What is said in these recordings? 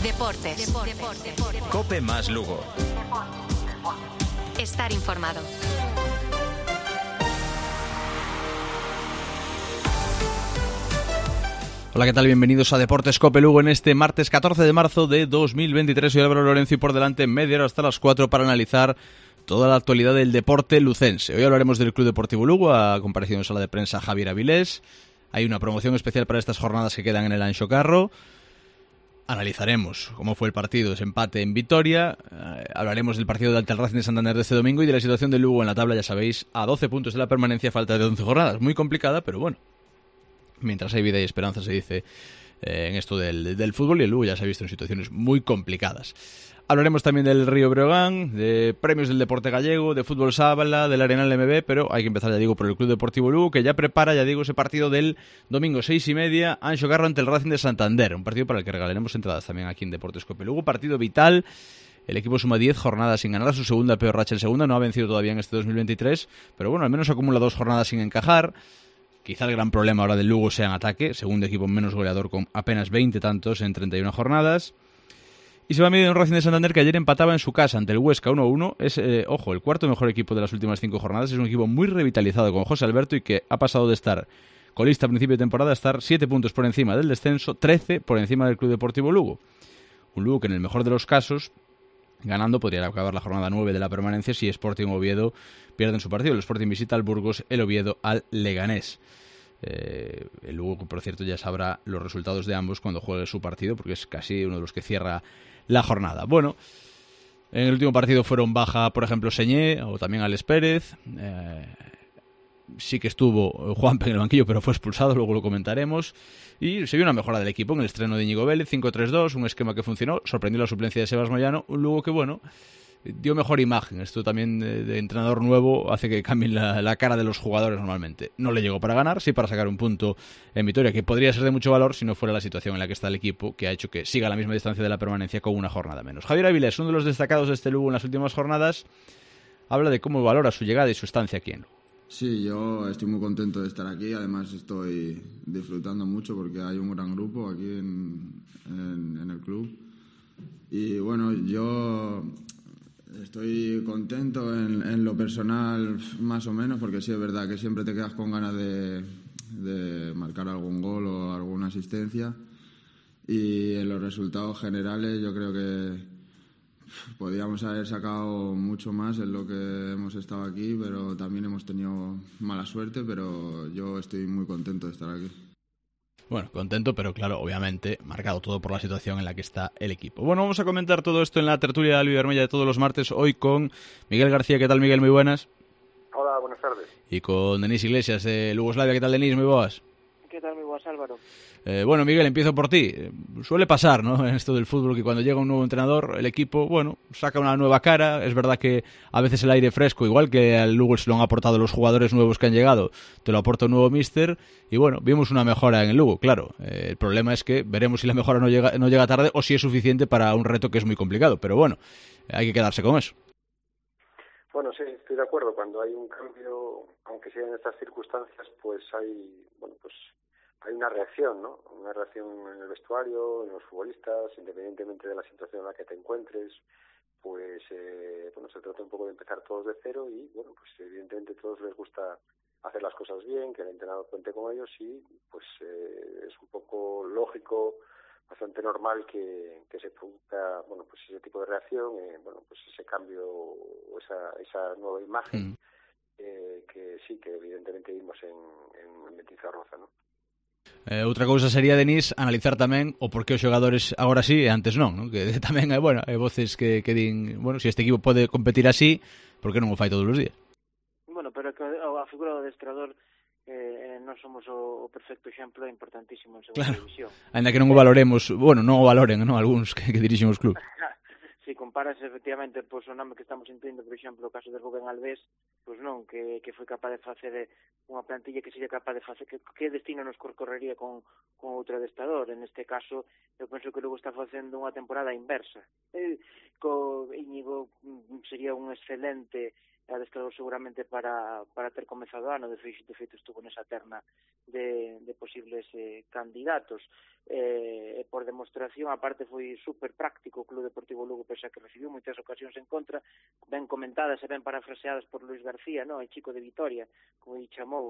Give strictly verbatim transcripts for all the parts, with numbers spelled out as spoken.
Deportes. Deportes. COPE más Lugo. Estar informado. Hola, ¿qué tal? Bienvenidos a Deportes COPE Lugo en este martes catorce de marzo de dos mil veintitrés. Soy Álvaro Lorenzo y por delante media hora hasta las cuatro para analizar toda la actualidad del deporte lucense. Hoy hablaremos del Club Deportivo Lugo, ha comparecido en sala de prensa Javier Avilés. Hay una promoción especial para estas jornadas que quedan en el Anxo Carro. Analizaremos cómo fue el partido, ese empate en Vitoria. Eh, hablaremos del partido del Racing de Santander de este domingo y de la situación del Lugo en la tabla, ya sabéis, a doce puntos de la permanencia, falta de once jornadas. Muy complicada, pero bueno. Mientras hay vida y esperanza, se dice eh, en esto del, del fútbol, y el Lugo ya se ha visto en situaciones muy complicadas. Hablaremos también del Río Breogán, de premios del deporte gallego, de fútbol sábala, del Arenal M B, pero hay que empezar, ya digo, por el Club Deportivo Lugo, que ya prepara, ya digo, ese partido del domingo seis y media, Anxo Carro ante el Racing de Santander, un partido para el que regalaremos entradas también aquí en Deportes COPE Lugo, partido vital. El equipo suma diez jornadas sin ganar, su segunda peor racha en segunda, no ha vencido todavía en este dos mil veintitrés, pero bueno, al menos acumula dos jornadas sin encajar. Quizá el gran problema ahora del Lugo sea en ataque, segundo equipo menos goleador con apenas veinte tantos en treinta y una jornadas. Y se va a medir un Racing de Santander que ayer empataba en su casa ante el Huesca uno a uno. Es, eh, ojo, el cuarto mejor equipo de las últimas cinco jornadas. Es un equipo muy revitalizado con José Alberto y que ha pasado de estar colista a principio de temporada a estar siete puntos por encima del descenso, trece por encima del Club Deportivo Lugo. Un Lugo que en el mejor de los casos, ganando, podría acabar la jornada nueve de la permanencia si Sporting o Oviedo pierden su partido. El Sporting visita al Burgos, el Oviedo al Leganés. Eh, el Lugo, por cierto, ya sabrá los resultados de ambos cuando juegue su partido, porque es casi uno de los que cierra la jornada. Bueno, en el último partido fueron baja, por ejemplo, Señé o también Alex Pérez. Eh, sí que estuvo Juanpe en el banquillo, pero fue expulsado, luego lo comentaremos. Y se vio una mejora del equipo en el estreno de Íñigo Vélez, cinco tres dos, un esquema que funcionó, sorprendió la suplencia de Sebas Moyano, un Lugo que, bueno, dio mejor imagen. Esto también de, de entrenador nuevo hace que cambien la, la cara de los jugadores normalmente. No le llegó para ganar, sí para sacar un punto en Vitoria, que podría ser de mucho valor si no fuera la situación en la que está el equipo, que ha hecho que siga a la misma distancia de la permanencia con una jornada menos. Javier Avilés, uno de los destacados de este Lugo en las últimas jornadas, habla de cómo valora su llegada y su estancia aquí en Lugo. Sí, yo estoy muy contento de estar aquí, además estoy disfrutando mucho porque hay un gran grupo aquí en, en, en el club. Y bueno, yo estoy contento en, en lo personal más o menos, porque sí es verdad que siempre te quedas con ganas de, de marcar algún gol o alguna asistencia, y en los resultados generales yo creo que podríamos haber sacado mucho más en lo que hemos estado aquí, pero también hemos tenido mala suerte, pero yo estoy muy contento de estar aquí. Bueno, contento, pero claro, obviamente, marcado todo por la situación en la que está el equipo. Bueno, vamos a comentar todo esto en la tertulia de Albi Vermella de todos los martes, hoy con Miguel García. ¿Qué tal, Miguel? Muy buenas. Hola, buenas tardes. Y con Denis Iglesias de Lugoslavia. ¿Qué tal, Denis? Muy buenas. ¿Qué tal, muy buenas, Álvaro? Eh, bueno, Miguel, empiezo por ti. Suele pasar, ¿no?, en esto del fútbol, que cuando llega un nuevo entrenador, el equipo, bueno, saca una nueva cara. Es verdad que a veces el aire fresco, igual que al Lugo se lo han aportado los jugadores nuevos que han llegado, te lo aporta un nuevo míster. Y bueno, vimos una mejora en el Lugo, claro. Eh, el problema es que veremos si la mejora no llega, no llega tarde o si es suficiente para un reto que es muy complicado. Pero bueno, hay que quedarse con eso. Bueno, sí, estoy de acuerdo. Cuando hay un cambio, aunque sea en estas circunstancias, pues hay, bueno, pues hay una reacción, ¿no? Una reacción en el vestuario, en los futbolistas, independientemente de la situación en la que te encuentres. Pues, eh, bueno, se trata un poco de empezar todos de cero y, bueno, pues evidentemente a todos les gusta hacer las cosas bien, que el entrenador cuente con ellos y, pues, eh, es un poco lógico, bastante normal que, que se produzca, bueno, pues ese tipo de reacción, eh, bueno, pues ese cambio, esa, esa nueva imagen, mm. eh, que sí, que evidentemente vimos en, en Mendizorroza, ¿no? Eh, outra cousa sería, Denis, analizar tamén o por que os xogadores agora sí e antes non, non? Que tamén hai, bueno, hai voces que, que din, bueno, se si este equipo pode competir así, por que non o fai todos os días? Bueno, pero que a figura do adestrador eh, non somos o, o perfecto exemplo, é importantísimo en segunda claro. división. Ainda que non o valoremos, bueno, non o valoren, non, algúns que, que dirixen os clubes. Si comparas efectivamente pois, o nome que estamos incluindo, por exemplo, o caso de Rubén Alves, pois non, que, que foi capaz de facer unha plantilla que sería capaz de facer, que, que destino nos correría con, con outro adestrador. En este caso, eu penso que Lugo está facendo unha temporada inversa. Eh, co Íñigo sería un excelente adestrador seguramente para, para ter comezado o ano, de feito, de feito estuvo nesa terna de, de posibles eh, candidatos. Eh, por demostración, aparte foi super práctico o Club Deportivo Lugo, pese a que recibiu moitas ocasións en contra, ben comentadas e ben parafraseadas por Luis García, no? El chico de Vitoria, como lle chamou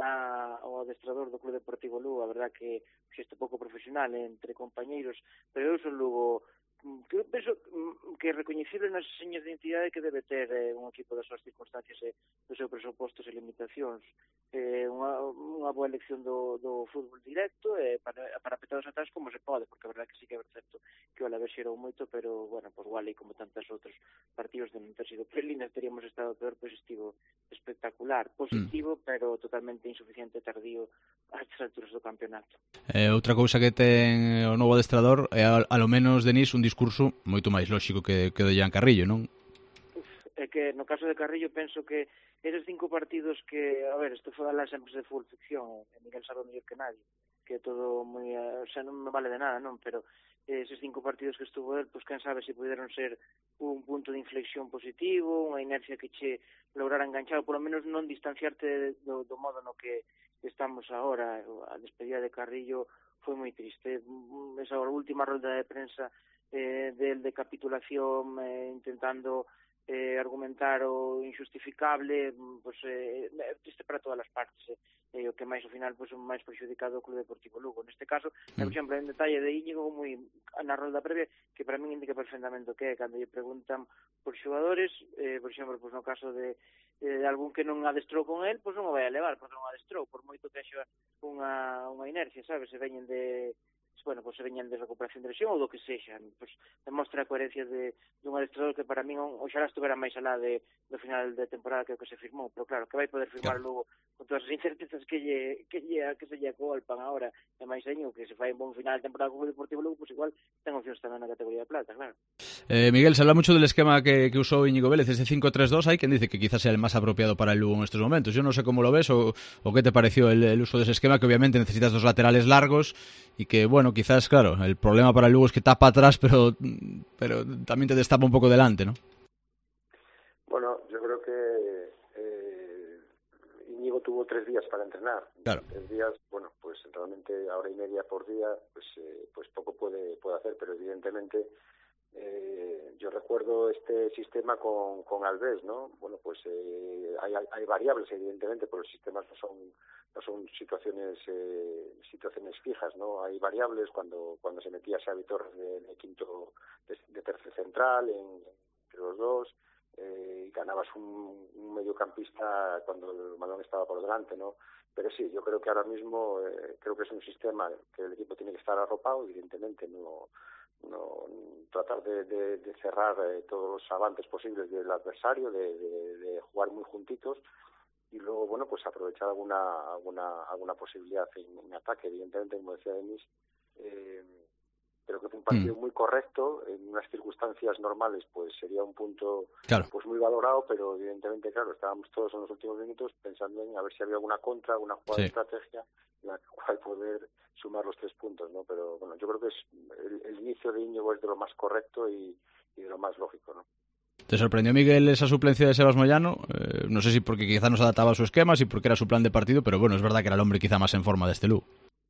a, ao adestrador do Club Deportivo Lugo. A verdad que xeste pouco profesional entre compañeiros, pero eu son Lugo que eu penso que é recoñecible nas señas de identidade que debe ter eh, un equipo das súas circunstancias e dos seus presupostos e limitacións. Eh, unha, unha boa elección do, do fútbol directo e eh, para, para petados atrás como se pode, porque a verdade que sí que é certo que o Alavés xerou moito, pero, bueno, pues Wally, como tantos outros partidos de non ter sido prelinas, teríamos estado peor, pois estivo espectacular, positivo, mm. pero totalmente insuficiente e tardío a estas alturas do campeonato. Eh, outra cousa que ten o novo adestrador é, a, a lo menos, Denis, un discurso moito máis lóxico que, que o de Jan Carrillo, non? Uf, é que no caso de Carrillo penso que esos cinco partidos que, a ver, isto foi falar sempre de full ficción, e Miguel sabe mellor que nadie, que todo moi, o sea, non me vale de nada, non, pero esos cinco partidos que estuvo él, pues quen sabe se puderon ser un punto de inflexión positivo, unha inercia que che lograra enganchar, ou polo menos non distanciarte do, do modo no que estamos agora. A despedida de Carrillo foi moi triste. Esa última rolda de prensa eh, del de capitulación, eh, intentando eh, argumentar o injustificable, pues eh, é triste para todas as partes, eh, e o que máis ao final pues, o máis perxudicado o Club Deportivo Lugo. Neste caso, mm. por exemplo, en detalle de Íñigo moi na rolda previa, que para min indica perfectamente o que é, cando lle preguntan por xogadores, eh, por exemplo, pues, no caso de eh, de algún que non adestrou con él, pois pues non o vai a levar, porque non adestrou, por moito que haxa unha, unha inercia, sabes, se veñen de bueno, pues se veñen de recuperación de lesión ou do que sexa, pues demostra a coherencia de, de un adestrador que para min oxalá estuvera máis alá de, do final de temporada que o que se firmou, pero claro, que vai poder firmar claro. Lugo con todas as incertezas que lle, que lle, que se lle acolpan agora, e máis año que se fai un bon final de temporada con o Deportivo Lugo, pues igual ten opcións tamén na categoría de plata, claro. Eh, Miguel, se habla mucho del esquema que, que usó Íñigo Vélez, ese cinco tres dos, hay quien dice que quizás sea el más apropiado para el Lugo en estos momentos. Yo no sé cómo lo ves o, o qué te pareció el, el uso de ese esquema, que obviamente necesitas dos laterales largos y que, bueno, quizás, claro, el problema para el Lugo es que tapa atrás, pero, pero también te destapa un poco delante, ¿no? Bueno, yo creo que eh, Íñigo tuvo tres días para entrenar. Claro. Tres días, bueno, pues realmente hora y media por día, pues, eh, pues poco puede, puede hacer, pero evidentemente eh, yo recuerdo este sistema con, con Alves, ¿no? Bueno, pues eh, hay, hay variables, evidentemente, pero los sistemas no son no son situaciones eh, situaciones fijas, ¿no? Hay variables cuando cuando se metía Xavi Torres de, de quinto, de, de tercer central, en, entre los dos, eh, y ganabas un, un mediocampista cuando el balón estaba por delante, ¿no? Pero sí, yo creo que ahora mismo eh, creo que es un sistema que el equipo tiene que estar arropado, evidentemente no no tratar de, de, de cerrar eh, todos los avances posibles del adversario, de, de, de jugar muy juntitos y luego, bueno, pues aprovechar alguna alguna alguna posibilidad en, en ataque, evidentemente, como decía Denis, eh, creo que fue un partido mm. muy correcto, en unas circunstancias normales pues sería un punto claro. pues muy valorado, pero evidentemente, claro, estábamos todos en los últimos minutos pensando en a ver si había alguna contra, alguna jugada sí. de estrategia en la cual poder sumar los tres puntos, ¿no? Pero bueno, yo creo que es el, el inicio de Íñigo es de lo más correcto y, y de lo más lógico, ¿no? ¿Te sorprendió, Miguel, esa suplencia de Sebas Moyano? Eh, no sé si porque quizá no se adaptaba a su esquema, si porque era su plan de partido, pero bueno, es verdad que era el hombre quizá más en forma de este Lugo.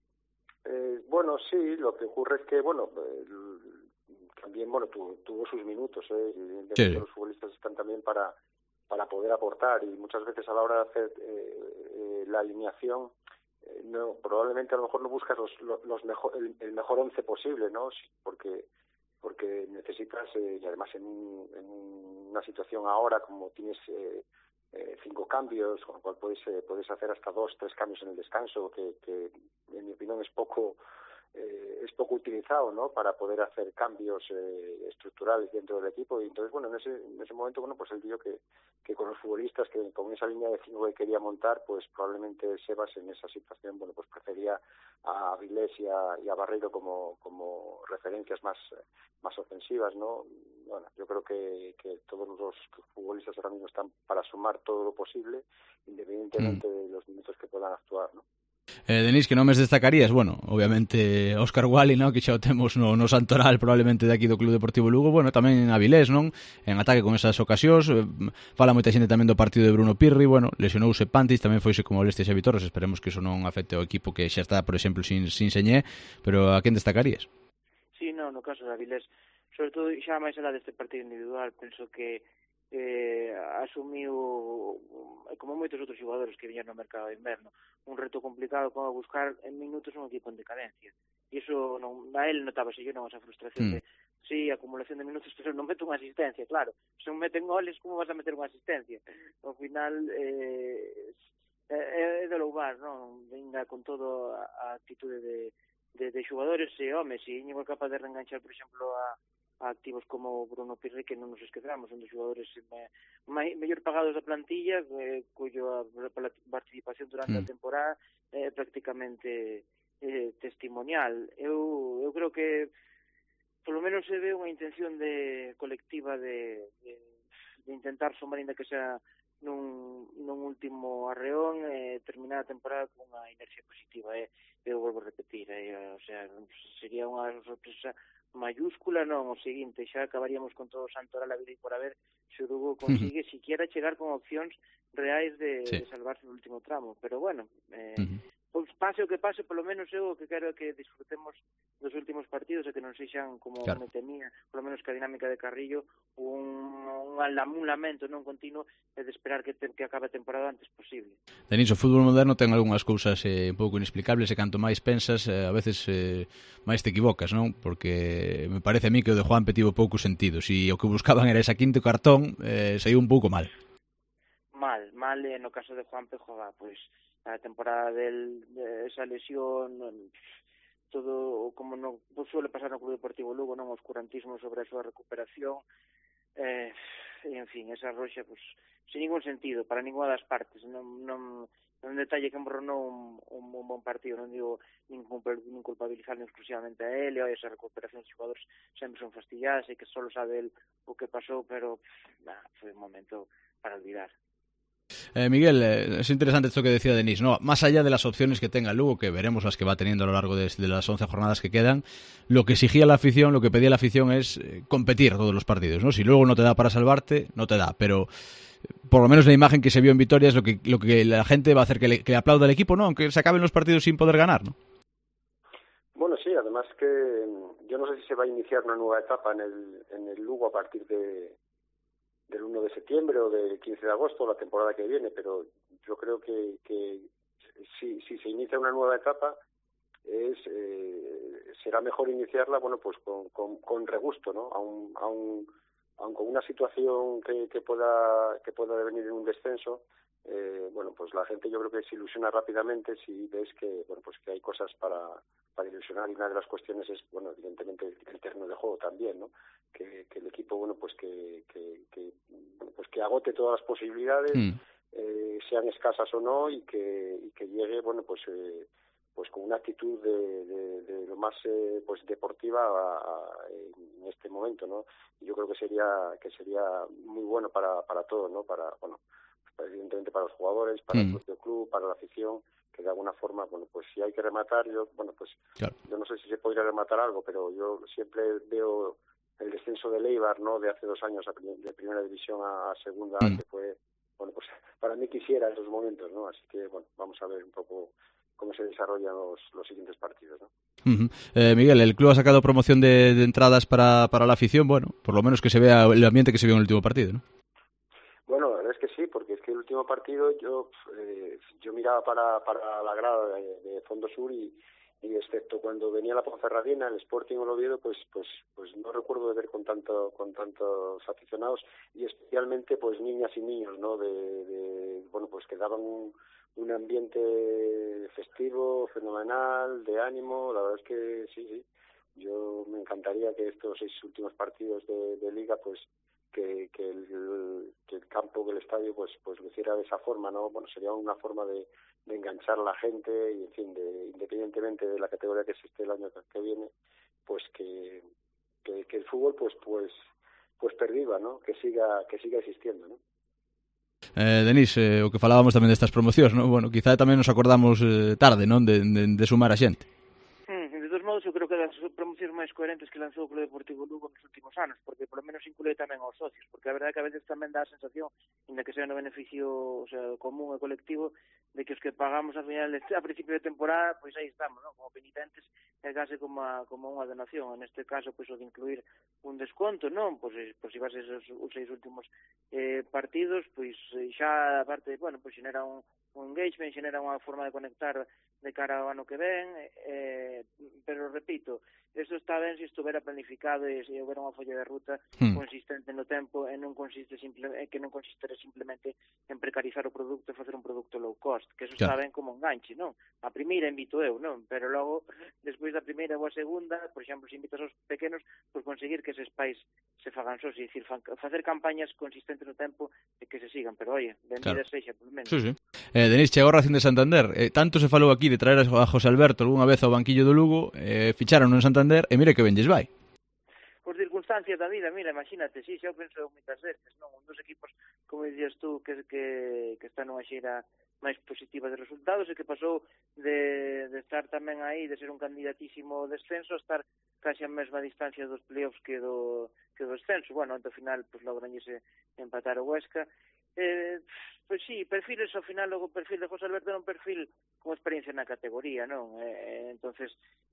Eh, bueno, sí, lo que ocurre es que, bueno, el, también, bueno, tuvo, tuvo sus minutos, ¿eh? Evidentemente sí. Los futbolistas están también para, para poder aportar y muchas veces a la hora de hacer eh, eh, la alineación, eh, no, probablemente a lo mejor no buscas los, los, los mejor, el, el mejor once posible, ¿no? Porque porque necesitas, eh, y además en, un, en una situación ahora como tienes eh, eh, cinco cambios, con lo cual puedes, eh, puedes hacer hasta dos, tres cambios en el descanso, que, que en mi opinión es poco eh, es poco utilizado, ¿no? Para poder hacer cambios eh, estructurales dentro del equipo. Y entonces, bueno, en ese en ese momento, bueno, pues él vio que, que con los futbolistas, que con esa línea de cinco que quería montar, pues probablemente Sebas en esa situación, bueno, pues prefería a Avilés y a, y a Barreiro como, como referencias más, más ofensivas, ¿no? Bueno, yo creo que, que todos los futbolistas ahora mismo están para sumar todo lo posible, independientemente mm. de los minutos que puedan actuar, ¿no? Eh, Denis, que nomes destacarías? Bueno, obviamente Óscar Wally, ¿no? Que xa o temos no, no Santoral probablemente de aquí do Club Deportivo Lugo. Bueno, tamén Avilés, non? En ataque con esas ocasións. eh, Fala moita xente tamén do partido de Bruno Pirri. Bueno, lesionouse Pantis, tamén foise como molestias Xavi Torres. Esperemos que iso non afecte ao equipo que xa está, por exemplo, sin, sin Señé. Pero a quen destacarías? Sí, no, no caso de Avilés, sobre todo xa máis alá deste partido individual, penso que eh, asumiu, como moitos outros xogadores que viñan no mercado de inverno, un reto complicado como buscar en minutos un equipo en decadencia. E iso non, a él notábase yo non esa frustración mm. de, sí, acumulación de minutos, pero non meto unha asistencia, claro. Se non meten goles, como vas a meter unha asistencia? Ao final, eh, é de louvar, non? Venga con todo a, a actitude de, de, de xogadores e homes, e Íñigo é capaz de reenganchar, por exemplo, a a activos como Bruno Pirri, que non nos esquecemos, son dos xogadores me, me, mellor pagados da plantilla, eh, cuyo a, a participación durante mm. a temporada é eh, prácticamente eh, testimonial. Eu, eu creo que polo menos se ve unha intención de colectiva de, de, de intentar somar, ainda que sea nun, nun último arreón, eh, terminar a temporada con unha inercia positiva. Eh. Eu volvo a repetir, eh, o sea, sería unha sorpresa mayúscula, non, o seguinte, xa acabaríamos con todo o Santoral a vida e por haber se o Lugo consigue uh-huh. siquiera chegar con opcións reais de, sí. de salvarse no último tramo, pero bueno, eh, uh-huh. pois pase o que pase, polo menos eu o que quero é que disfrutemos dos últimos partidos e que non sexan como claro. me temía, polo menos que a dinámica de Carrillo, un, un, un lamento non continuo de esperar que, te, que acabe a temporada antes posible. Denis, o fútbol moderno ten algunhas cousas eh, un pouco inexplicables e canto máis pensas, eh, a veces eh, máis te equivocas, non? Porque me parece a mí que o de Juanpe tivo pouco sentido. Si o que buscaban era esa quinto cartón, eh, saiu un pouco mal. Mal, mal, e no caso de Juanpe, joga, pois a temporada del, de esa lesión, todo como no pues suele pasar no Club Deportivo Lugo, non, oscurantismo sobre a súa recuperación, eh, e, en fin, esa roxa, pues, sin ningún sentido, para ninguna das partes, non, non, un detalle que emborronou un, un, un bon partido, non digo nin, nin culpabilizar nin exclusivamente a él, e esa recuperación dos xogadores sempre son fastilladas, e que solo sabe el o que pasou, pero nah, foi un momento para olvidar. Eh, Miguel, eh, es interesante esto que decía Denis, ¿no? Más allá de las opciones que tenga Lugo, que veremos las que va teniendo a lo largo de, de las once jornadas que quedan, lo que exigía la afición, lo que pedía la afición es eh, competir todos los partidos, ¿no? Si luego no te da para salvarte, no te da, pero por lo menos la imagen que se vio en Vitoria es lo que, lo que la gente va a hacer que le, que le aplauda al equipo, ¿no? Aunque se acaben los partidos sin poder ganar, ¿no? Bueno, sí, además que yo no sé si se va a iniciar una nueva etapa en el, en el Lugo a partir de del uno de septiembre o del quince de agosto, la temporada que viene, pero yo creo que, que si, si se inicia una nueva etapa es eh, será mejor iniciarla, bueno, pues con, con, con regusto, ¿no? Aun, aun, aun con una situación que, que pueda que pueda devenir en un descenso, eh, bueno, pues la gente yo creo que se ilusiona rápidamente si ves que, bueno, pues que hay cosas para para ilusionar, y una de las cuestiones es, bueno, evidentemente el terreno de juego también, ¿no? Que, que el equipo, bueno, pues que, que, que bueno, pues que agote todas las posibilidades, mm. eh, sean escasas o no, y que y que llegue, bueno, pues eh, pues con una actitud de, de, de lo más eh, pues deportiva a, a, en este momento, ¿no? Y yo creo que sería que sería muy bueno para para todos, ¿no? Para, bueno, evidentemente para los jugadores, para mm. el propio club, para la afición, que de alguna forma, bueno, pues si hay que rematar, yo, bueno, pues claro. yo no sé si se podría rematar algo, pero yo siempre veo el descenso de Eibar, ¿no? De hace dos años a, de primera división a, a segunda, mm. que fue, bueno, pues para mí quisiera esos momentos, ¿no? Así que, bueno, vamos a ver un poco cómo se desarrollan los, los siguientes partidos, ¿no? Uh-huh. eh, Miguel, el club ha sacado promoción de, de entradas para, para la afición, bueno, por lo menos que se vea el ambiente que se vio en el último partido, ¿no? Bueno, la verdad es que sí, porque es que el último partido yo eh, yo miraba para para la grada de, de Fondo Sur y, y excepto cuando venía la Ponferradina, el Sporting o el Oviedo, pues pues pues no recuerdo de ver con tanto con tantos aficionados, y especialmente pues niñas y niños, ¿no? De, de bueno, pues que daban un, un ambiente festivo, fenomenal, de ánimo. La verdad es que sí, sí. Yo me encantaría que estos seis últimos partidos de, de Liga, pues que, que, el, que el campo, que el estadio, pues pues lo hiciera de esa forma, ¿no? Bueno, sería una forma de, de enganchar a la gente y, en fin, de, independientemente de la categoría que existe el año que viene, pues que, que, que el fútbol pues pues pues perviva, ¿no? Que siga que siga existiendo, ¿no? Eh, Denis, eh, o que falábamos tamén destas promocións, non? Bueno, quizá tamén nos acordamos eh, tarde, non, de, de, de sumar a xente. Mm, de todos modos, eu creo que das promocións máis coherentes que lanzou o Club Deportivo Lugo nos últimos anos, porque polo menos inclúe tamén aos socios, porque a verdade é que a veces tamén dá a sensación, inda que sea no beneficio, o sea, común e colectivo, de que os que pagamos a final de, a principio de temporada, pois aí estamos, non? Como penitentes, é case como, a, como unha donación, en este caso, pois o de incluir un desconto, non? Pois, pois se vas esos os seis últimos eh, partidos, pois xa, aparte, bueno, pois xenera un, un engagement, xenera unha forma de conectar de cara ao ano que ven, eh, pero repito, isto está ben se estuvera planificado e se houbera unha folla de ruta hmm. consistente no tempo e non consiste simple, e que non consistere simplemente en precarizar o produto e facer un produto low cost, que eso claro. Está ben como enganche, non? A primeira invito eu, non? Pero logo, despois da primeira ou a segunda, por exemplo, se invitas aos pequenos, pois conseguir que eses pais se fagan sós, é dicir, facer campañas consistentes no tempo e que se sigan, pero oye, benvidas claro. Sexa, por menos. Sí, sí. Eh, Denis, chegou a Racing de Santander, eh, tanto se falou aquí de traer a José Alberto algunha vez ao banquillo do Lugo, eh, ficharon en Santander e mire que ben lles vai. Por circunstancias da vida, mira, imagínate, si, xa o penso moitas veces, non? Un dos equipos, como dicías tú, que, que, que está nunha xeira máis positiva de resultados e que pasou de, de estar tamén aí, de ser un candidatísimo ao descenso, a estar casi a mesma distancia dos playoffs que do, que do descenso. Bueno, ante o final, pues, logran ese empatar o Huesca. Eh, pois sí, perfiles ao final, o perfil de José Alberto era un perfil con experiencia na categoría, non? Eh, entonces,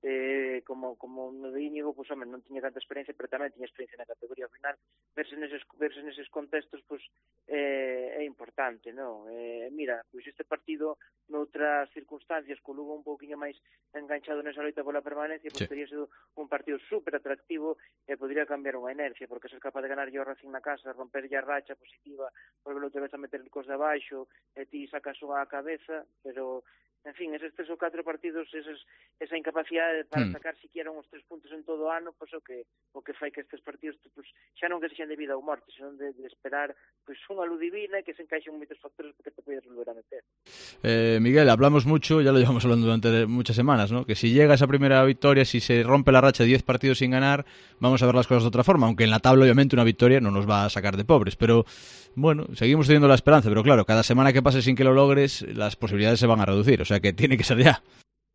eh, como como no de Íñigo, pois, home, non tiña tanta experiencia, pero tamén tiña experiencia na categoría. Ao final, verse neses, verse neses contextos, pois, eh, é importante, non? Eh, mira, pois este partido, noutras circunstancias, co Lugo un pouquinho máis enganchado nesa loita pola permanencia, pois, sí. Teria sido un partido super atractivo e podría cambiar unha inercia, porque ser capaz de ganar yo Racing na casa, romper ya a racha positiva, volver outra vez a meter cos de abaixo, e ti sacas unha a cabeza, pero, en fin, eses tres ou catro partidos, eses, esa incapacidade para mm. sacar siquiera uns tres puntos en todo o ano, pois o que o que fai que estes partidos, pois, xa non que sexan de vida ou morte, senón de, de esperar pois unha luz divina e que se encaixen moitos factores porque te podes volver a meter. Eh, Miguel, hablamos mucho, ya lo llevamos hablando durante muchas semanas, ¿no? Que si llega esa primera victoria, si se rompe la racha de diez partidos sin ganar, vamos a ver las cosas de otra forma, aunque en la tabla obviamente una victoria no nos va a sacar de pobres, pero bueno, seguimos teniendo la esperanza, pero claro, cada semana que pase sin que lo logres, las posibilidades se van a reducir, o sea que tiene que ser ya.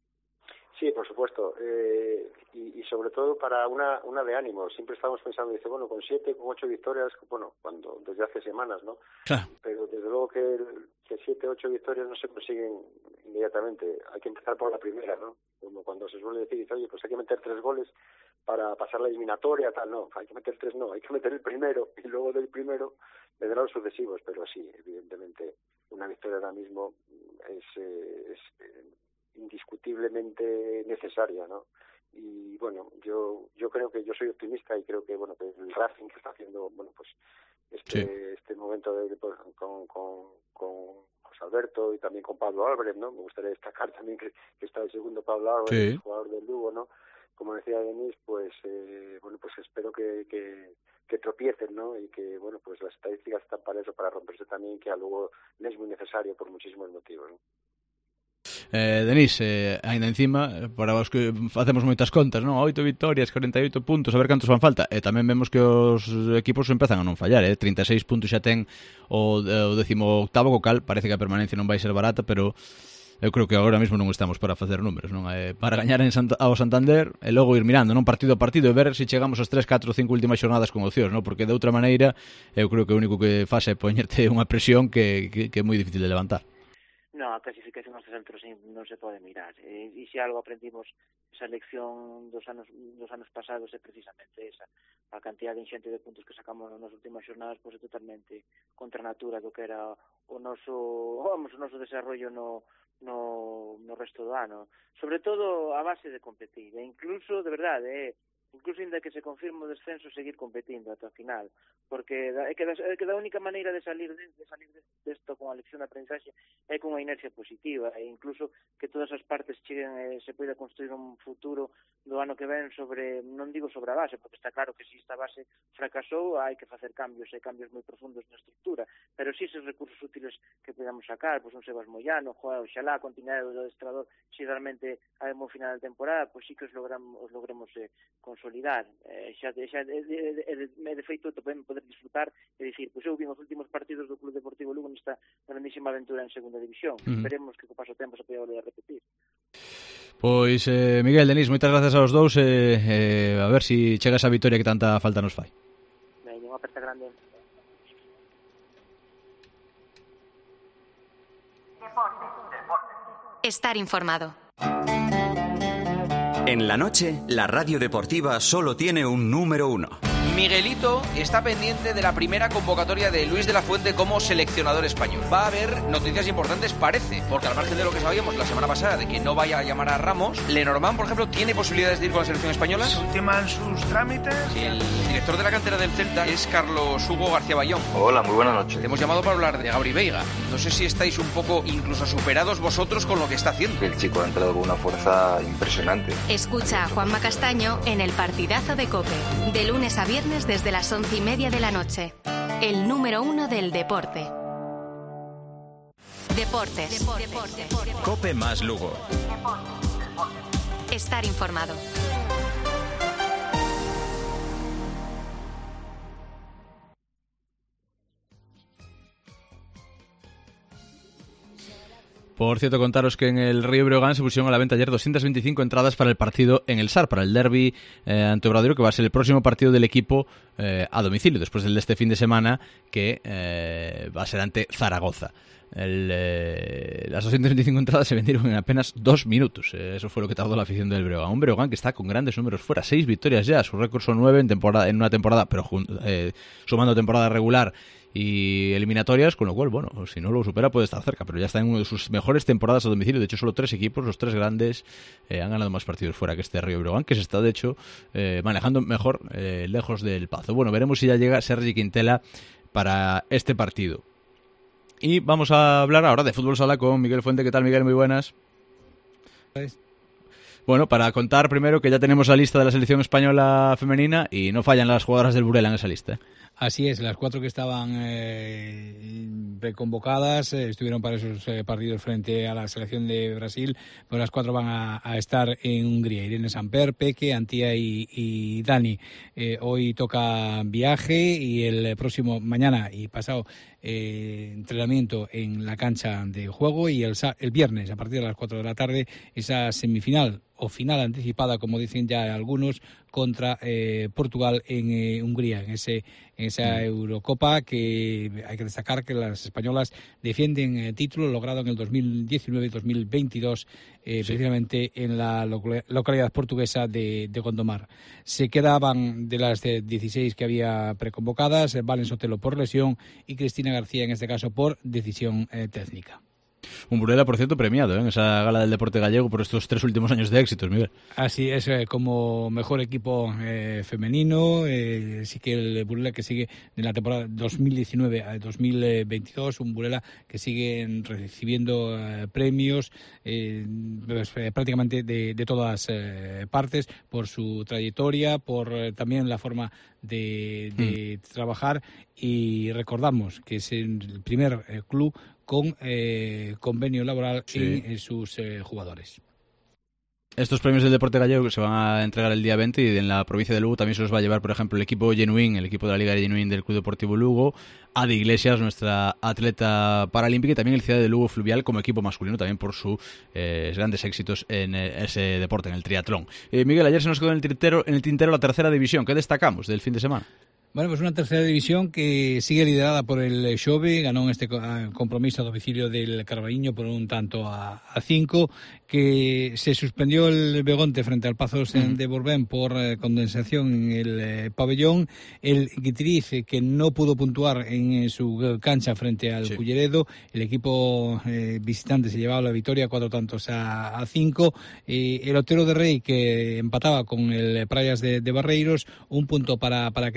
Sí, por supuesto, eh, y, y sobre todo para una una de ánimo. Siempre estamos pensando, dice, bueno, con siete, con ocho victorias, bueno, cuando desde hace semanas, ¿no? Claro. Pero desde luego que, que siete, ocho victorias no se consiguen inmediatamente. Hay que empezar por la primera, ¿no? Como cuando se suele decir, dice, oye, pues hay que meter tres goles para pasar la eliminatoria, tal, no, hay que meter tres, no, hay que meter el primero, y luego del primero vendrán los sucesivos, pero sí, evidentemente, una victoria ahora mismo es, eh, es eh, indiscutiblemente necesaria, ¿no? Y bueno, yo yo creo que yo soy optimista y creo que bueno que el Racing que está haciendo bueno pues este sí. este momento de, de con, con con José Alberto y también con Pablo Álvarez, ¿no? Me gustaría destacar también que, que está el segundo Pablo Álvarez, sí. Jugador del Lugo, ¿no? Como decía Denis, pues eh, bueno pues espero que, que que tropiecen, ¿no? Y que bueno pues las estadísticas están para eso, para romperse también, que a Lugo no es muy necesario por muchísimos motivos, ¿no? Eh, Denis, eh, ainda encima, para os que facemos moitas contas, non? oito victorias, cuarenta e oito puntos, a ver cantos fan falta. E tamén vemos que os equipos empezan a non fallar, eh? trinta e seis puntos xa ten o, o décimo octavo, co cal parece que a permanencia non vai ser barata, pero eu creo que agora mesmo non estamos para facer números, non? Eh, para gañar en Sant- ao Santander e logo ir mirando, non, partido a partido, e ver se chegamos aos tres, catro, cinco últimas xornadas con opcións, non? Porque de outra maneira eu creo que o único que faz é poñerte unha presión que, que, que é moi difícil de levantar. No, a clasificación aos centros non se pode mirar. E, e se algo aprendimos esa lección dos anos dos anos pasados é precisamente esa. A cantidad de inxente de puntos que sacamos nas últimas xornadas pois é totalmente contra a natura do que era o noso, vamos, o noso desarrollo no no no resto do ano. Sobre todo a base de competir, e incluso, de verdade, eh, incluso ainda que se confirme o descenso, seguir competindo ata o final, porque é que, é que da única maneira de salir de, de salir desto de con a lección de aprendizaxe é con unha inercia positiva, e incluso que todas as partes cheguen e se poida construir un futuro do ano que ven sobre, non digo sobre a base, porque está claro que se esta base fracasou, hai que facer cambios, e cambios moi profundos na estructura, pero si esos recursos útiles que podamos sacar, pois un Sebas Moyano, joa, oxalá a continuidade do adestrador, se realmente hai un final de temporada, pois si que os logramos, os logremos eh, consolidar casualidade. Eh, xa, xa de, de, de, de, de feito tamén poder disfrutar e dicir, pois eu vim os últimos partidos do Club Deportivo Lugo nesta grandísima aventura en segunda división. Uh-huh. Esperemos que co paso do tempo se poida volver a repetir. Pois, eh, Miguel, Denis, moitas gracias aos dous, eh, eh, a ver se si chega esa vitoria que tanta falta nos fai. Veña, unha aperta grande. Estar informado. En la noche, la radio deportiva solo tiene un número uno. Miguelito está pendiente de la primera convocatoria de Luis de la Fuente como seleccionador español. Va a haber noticias importantes, parece, porque al margen de lo que sabíamos la semana pasada de que no vaya a llamar a Ramos, Lenormand, por ejemplo, ¿tiene posibilidades de ir con la selección española? ¿Se ultiman sus trámites? El director de la cantera del Celta es Carlos Hugo García Bayón. Hola, muy buenas noches. Te hemos llamado para hablar de Gabri Veiga. No sé si estáis un poco incluso superados vosotros con lo que está haciendo. El chico ha entrado con una fuerza impresionante. Escucha a Juanma Castaño en el partidazo de COPE, de lunes a viernes desde las once y media de la noche. El número uno del deporte. Deportes. Deportes. COPE más Lugo. Estar informado. Por cierto, contaros que en el Río Breogán se pusieron a la venta ayer doscientas veinticinco entradas para el partido en el S A R, para el derbi eh, ante Obradoiro, que va a ser el próximo partido del equipo eh, a domicilio, después del de este fin de semana, que eh, va a ser ante Zaragoza. El, eh, las doscientas veinticinco entradas se vendieron en apenas dos minutos. Eh, eso fue lo que tardó la afición del Breogán. Un Breogán que está con grandes números fuera, seis victorias ya. Su récord son nueve en, temporada, en una temporada, pero eh, sumando temporada regular y eliminatorias, con lo cual, bueno, si no lo supera puede estar cerca, pero ya está en una de sus mejores temporadas a domicilio. De hecho, solo tres equipos, los tres grandes, eh, han ganado más partidos fuera que este Río Breogán, que se está, de hecho, eh, manejando mejor eh, lejos del Pazo. Bueno, veremos si ya llega Sergi Quintela para este partido. Y vamos a hablar ahora de fútbol sala con Miguel Fuente. ¿Qué tal, Miguel? Muy buenas. Bueno, para contar primero que ya tenemos la lista de la selección española femenina y no fallan las jugadoras del Burela en esa lista. Así es, las cuatro que estaban eh, preconvocadas eh, estuvieron para esos eh, partidos frente a la selección de Brasil, pero las cuatro van a, a estar en Hungría. Irene Samper, Peque, Antía y, y Dani. Eh, hoy toca viaje y el próximo, mañana y pasado, eh, entrenamiento en la cancha de juego, y el, el viernes a partir de las cuatro de la tarde esa semifinal o final anticipada, como dicen ya algunos, contra eh, Portugal en eh, Hungría, en ese en esa Eurocopa, que hay que destacar que las españolas defienden el título logrado en el dos mil diecinueve y dos mil veintidós, eh, sí. precisamente en la localidad portuguesa de, de Gondomar. Se quedaban de las de dieciséis que había preconvocadas, Valen Sotelo por lesión y Cristina García, en este caso, por decisión eh, técnica. Un Burela, por cierto, premiado ¿eh? en esa gala del deporte gallego por estos tres últimos años de éxitos, Miguel. Así es, eh, como mejor equipo eh, femenino, eh, sí que el Burela que sigue en la temporada dos mil diecinueve a dos mil veintidós, un Burela que sigue recibiendo eh, premios eh, pues, eh, prácticamente de, de todas eh, partes, por su trayectoria, por eh, también la forma de, de mm. trabajar, y recordamos que es el primer eh, club con eh, convenio laboral sí. en, en sus eh, jugadores. Estos premios del deporte gallego que se van a entregar el día veinte, y en la provincia de Lugo también se los va a llevar, por ejemplo, el equipo Genuín, el equipo de la Liga de Genuín del Club Deportivo Lugo, Adi Iglesias, nuestra atleta paralímpica, y también el Ciudad de Lugo Fluvial como equipo masculino, también por sus eh, grandes éxitos en eh, ese deporte, en el triatlón. Eh, Miguel, ayer se nos quedó en el tintero, en el tintero la tercera división. ¿Qué destacamos del fin de semana? Bueno, pues una tercera división que sigue liderada por el Xove, ganó en este compromiso a domicilio del Carballiño por un tanto a, a cinco, que se suspendió el Begonte frente al Pazos uh-huh. de Borbén por eh, condensación en el eh, pabellón, el Guitriz eh, que no pudo puntuar en eh, su cancha frente al sí. Culleredo, el equipo eh, visitante se llevaba la victoria, cuatro tantos a, a cinco, eh, el Otero de Rey que empataba con el Praias de, de Barreiros, un punto para, para cada equipo, no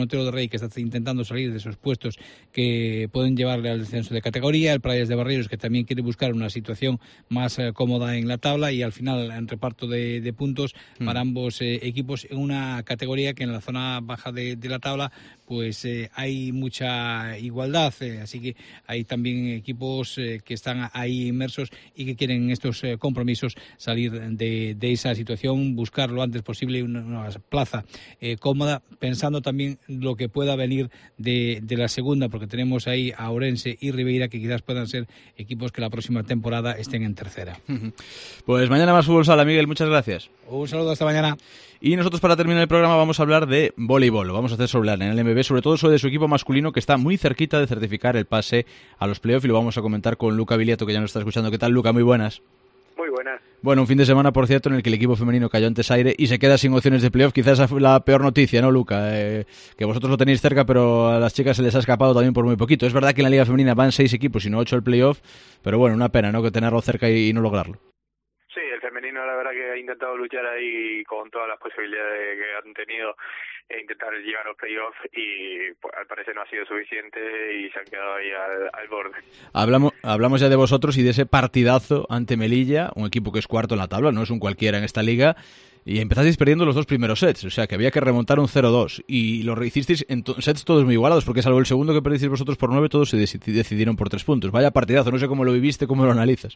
Montero de Rey, que está intentando salir de esos puestos que pueden llevarle al descenso de categoría, el Praias de Barreiros, que también quiere buscar una situación más eh, cómoda en la tabla, y al final en reparto de, de puntos mm. para ambos eh, equipos en una categoría que en la zona baja de, de la tabla pues eh, hay mucha igualdad, eh, así que hay también equipos eh, que están ahí inmersos y que quieren en estos eh, compromisos salir de, de esa situación, buscar lo antes posible una, una plaza eh, cómoda, pensando también lo que pueda venir de, de la segunda, porque tenemos ahí a Ourense y Ribeira, que quizás puedan ser equipos que la próxima temporada estén en tercera. Pues mañana más fútbol sala, Miguel, muchas gracias. Un saludo, hasta mañana. Y nosotros, para terminar el programa, vamos a hablar de voleibol. Lo vamos a hacer sobre la N L M B, sobre todo sobre su equipo masculino, que está muy cerquita de certificar el pase a los playoffs, y lo vamos a comentar con Luca Biliato, que ya nos está escuchando. ¿Qué tal, Luca? Muy buenas. Muy buenas. Bueno, un fin de semana, por cierto, en el que el equipo femenino cayó ante Saire y se queda sin opciones de playoff. Quizás esa fue la peor noticia, ¿no, Luca? Eh, que vosotros lo tenéis cerca, pero a las chicas se les ha escapado también por muy poquito. Es verdad que en la Liga Femenina van seis equipos y no ocho el playoff, pero bueno, una pena, ¿no?, que tenerlo cerca y, y no lograrlo. Sí, el femenino la verdad que ha intentado luchar ahí con todas las posibilidades que han tenido e intentar llegar a los playoffs, y pues, al parecer no ha sido suficiente y se han quedado ahí al, al borde. Hablamos, hablamos ya de vosotros y de ese partidazo ante Melilla, un equipo que es cuarto en la tabla, no es un cualquiera en esta liga, y empezasteis perdiendo los dos primeros sets, o sea que había que remontar un cero dos, y lo hicisteis en to- sets todos muy igualados, porque salvo el segundo que perdisteis vosotros por nueve, todos se dec- decidieron por tres puntos. Vaya partidazo, no sé cómo lo viviste, cómo lo analizas.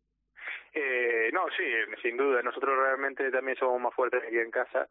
Eh, no, sí, sin duda. Nosotros realmente también somos más fuertes aquí en casa,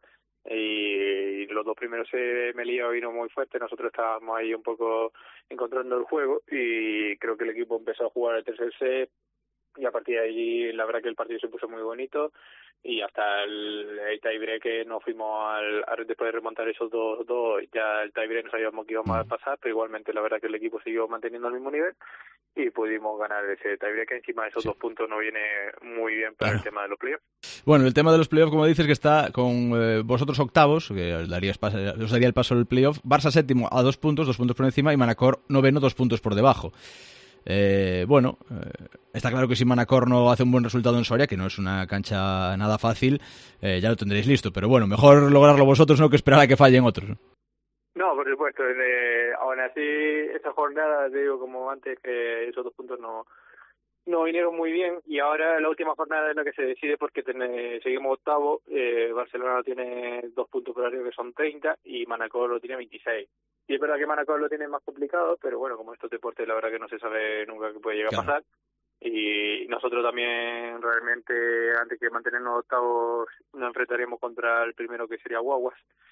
y los dos primeros se Melilla vino muy fuerte. Nosotros estábamos ahí un poco encontrando el juego, y creo que el equipo empezó a jugar el tercer set, y a partir de allí la verdad que el partido se puso muy bonito, y hasta el, el tiebreak que nos fuimos al, al después de remontar esos dos dos ya el tiebreak no sabíamos que íbamos a pasar, pero igualmente la verdad que el equipo siguió manteniendo el mismo nivel y pudimos ganar ese tiebreak, que encima de esos sí. dos puntos nos viene muy bien para claro. el tema de los playoffs. Bueno, el tema de los playoffs, como dices, que está con eh, vosotros octavos, que os daría, os daría el paso del playoff, Barça séptimo a dos puntos, dos puntos por encima, y Manacor noveno, dos puntos por debajo. Eh, bueno, eh, está claro que si Manacor no hace un buen resultado en Soria, que no es una cancha nada fácil, eh, ya lo tendréis listo, pero bueno, mejor lograrlo vosotros, no que esperar a que fallen otros, ¿no? No, por supuesto, eh, aún así esa jornada, te digo como antes, que esos dos puntos no no vinieron muy bien, y ahora la última jornada es la que se decide, porque ten, seguimos octavo, eh, Barcelona tiene dos puntos por arriba que son treinta, y Manacor lo tiene veintiséis. Y es verdad que Manacor lo tiene más complicado, pero bueno, como estos deportes la verdad que no se sabe nunca qué puede llegar claro. a pasar. Y nosotros también realmente, antes que mantenernos octavos, nos enfrentaríamos contra el primero, que sería Guaguas.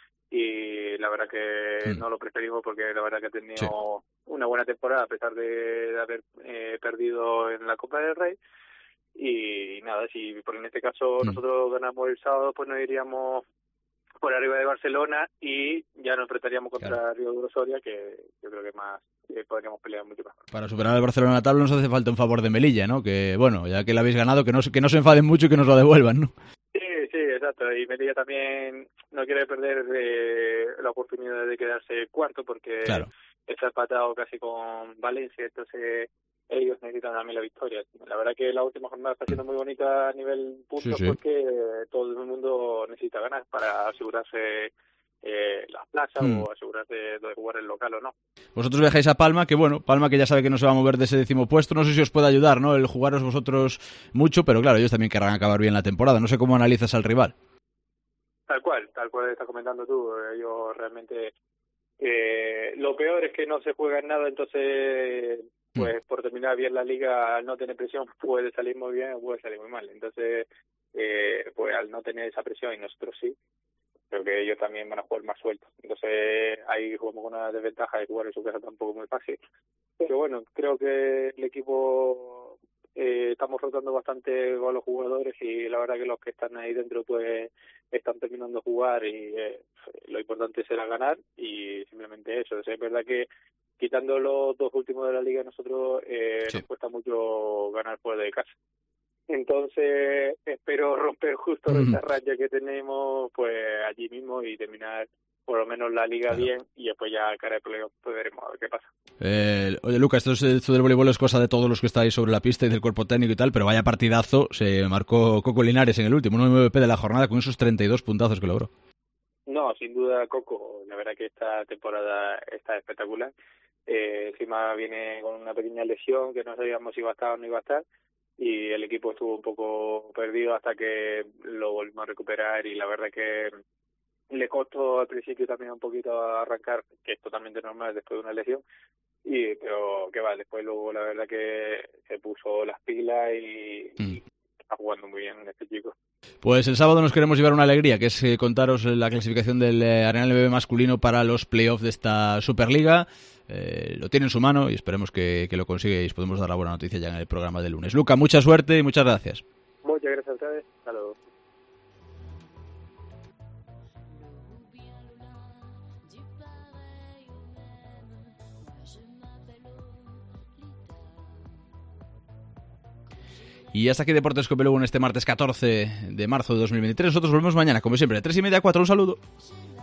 Y la verdad que sí. no lo preferimos, porque la verdad que ha tenido sí. una buena temporada a pesar de, de haber eh, perdido en la Copa del Rey. Y nada, si por en este caso sí. nosotros ganamos el sábado, pues nos iríamos por arriba de Barcelona y ya nos enfrentaríamos contra claro. Río Duro Soria, que yo creo que más eh, podríamos pelear mucho más. Para superar al Barcelona en la tabla nos hace falta un favor de Melilla, ¿no? Que bueno, ya que la habéis ganado, que no, que no se enfaden mucho y que nos lo devuelvan, ¿no? Sí, sí, exacto. Y Melilla también no quiere perder eh, la oportunidad de quedarse cuarto, porque claro. está empatado casi con Valencia, entonces ellos necesitan también la victoria. La verdad que la última jornada está siendo muy bonita a nivel puntos, sí, sí. porque todo el mundo necesita ganar para asegurarse eh, las plazas mm. o asegurarse de jugar el local o no. Vosotros viajáis a Palma, que bueno, Palma que ya sabe que no se va a mover de ese décimo puesto. No sé si os puede ayudar, ¿no?, el jugaros vosotros mucho, pero claro, ellos también querrán acabar bien la temporada. No sé cómo analizas al rival. Tal cual, tal cual estás comentando tú. Ellos realmente... Eh, lo peor es que no se juega en nada, entonces... pues por terminar bien la liga, al no tener presión, puede salir muy bien o puede salir muy mal. Entonces, eh, pues al no tener esa presión, y nosotros sí, creo que ellos también van a jugar más sueltos. Entonces, ahí jugamos con una desventaja de jugar en su casa tampoco muy fácil. Pero bueno, creo que el equipo, eh, estamos rotando bastante con los jugadores, y la verdad que los que están ahí dentro pues están terminando de jugar, y eh, lo importante será ganar, y simplemente eso. O sea, es verdad que quitando los dos últimos de la liga, nosotros eh, sí. nos cuesta mucho ganar fuera de casa. Entonces, espero romper justo mm. esta raya que tenemos pues allí mismo y terminar por lo menos la liga claro. bien, y después ya cara de playoff pues veremos a ver qué pasa. Eh, oye, Lucas, esto, es, esto del voleibol es cosa de todos los que estáis sobre la pista y del cuerpo técnico y tal, pero vaya partidazo se marcó Coco Linares en el último, un M V P de la jornada con esos treinta y dos puntazos que logró. No, sin duda, Coco, la verdad que esta temporada está espectacular. Eh, encima viene con una pequeña lesión que no sabíamos si iba a estar o no iba a estar, y el equipo estuvo un poco perdido hasta que lo volvimos a recuperar, y la verdad que le costó al principio también un poquito arrancar, que es totalmente normal después de una lesión, y pero que va, después luego la verdad que se puso las pilas y, mm. y está jugando muy bien este chico. Pues el sábado nos queremos llevar una alegría, que es eh, contaros la clasificación del eh, Arenal B B masculino para los playoffs de esta Superliga. Eh, lo tiene en su mano y esperemos que, que lo consigáis. Podemos dar la buena noticia ya en el programa del lunes. Luca, mucha suerte y muchas gracias. Muchas gracias a ustedes. Hasta luego. Y hasta aquí Deportes Cope Lugo en este martes catorce de marzo de dos mil veintitrés. Nosotros volvemos mañana, como siempre, de tres y media a cuatro. Un saludo.